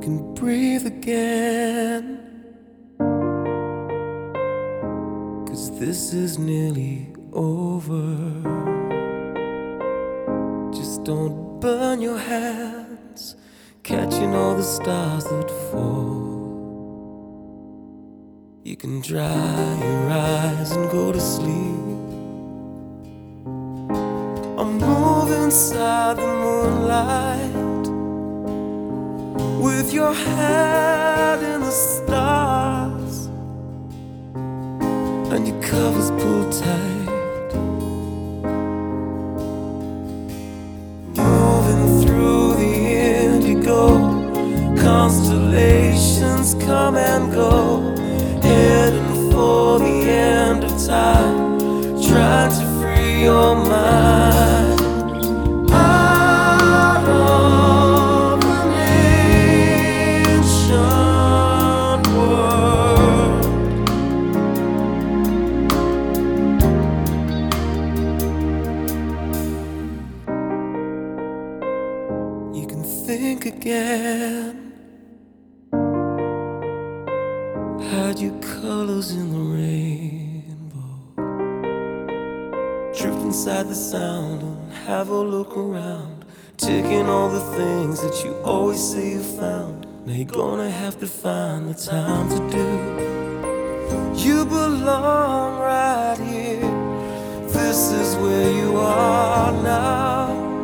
can breathe again. 'Cause this is nearly over. Just don't burn your hands catching all the stars that fall. You can dry your eyes and go to sleep, or move inside the moonlight with your head in the stars and your covers pulled tight. Moving through the indigo, constellations come and go, heading for the end of time, trying to free your mind out of an ancient world. You can think again, hide your colors in the rainbow, drift inside the sound and have a look around, taking all the things that you always say you found. Now you're gonna have to find the time to do. You belong right here. This is where you are now.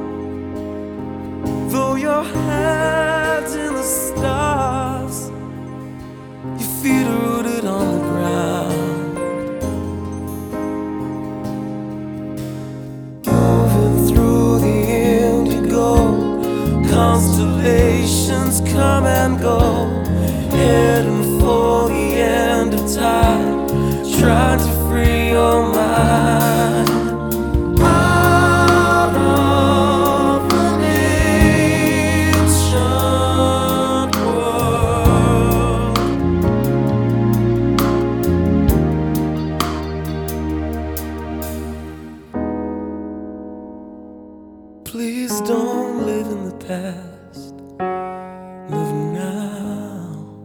Though your head's in the stars, your feet are rooted on the ground. Moving through the indigo, constellations come and go, heading for the end of time, trying to free your mind out of an ancient world. Please don't live in the past, live now.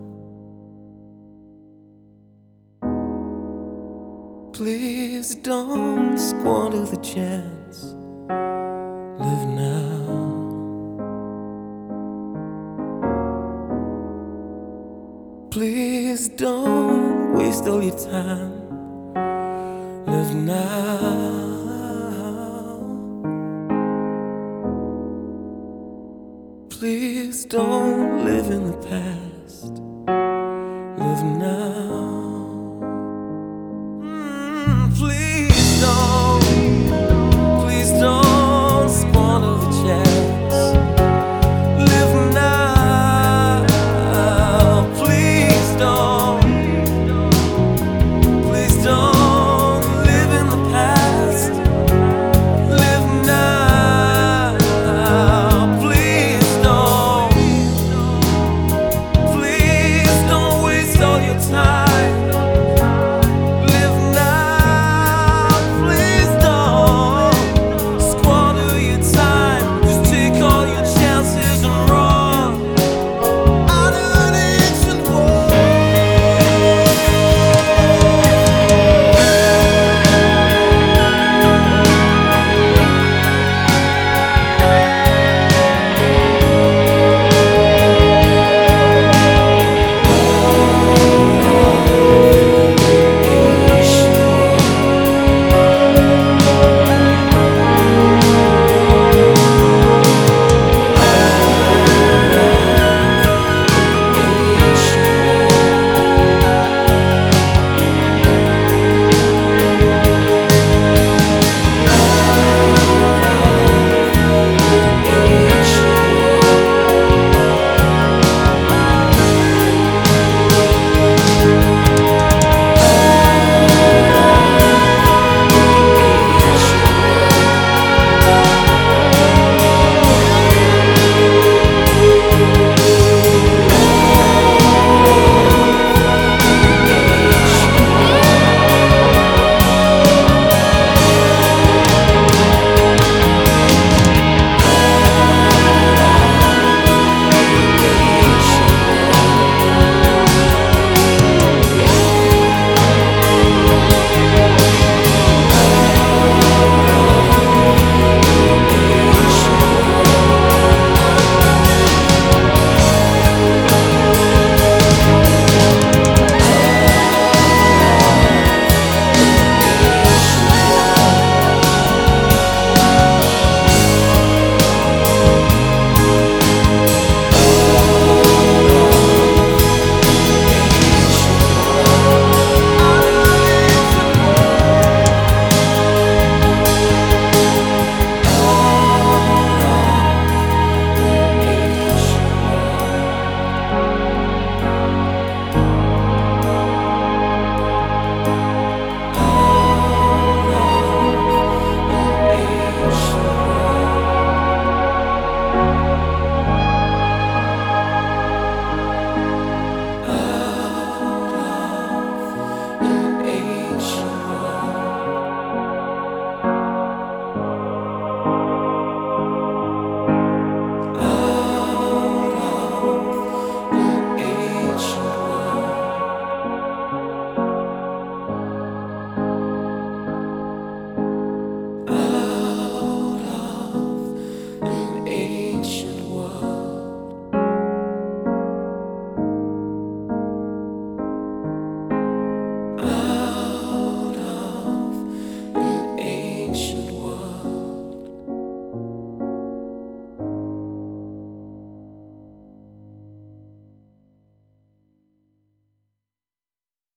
Please don't squander the chance, live now. Please don't waste all your time, live now. Please don't live in the past, live now.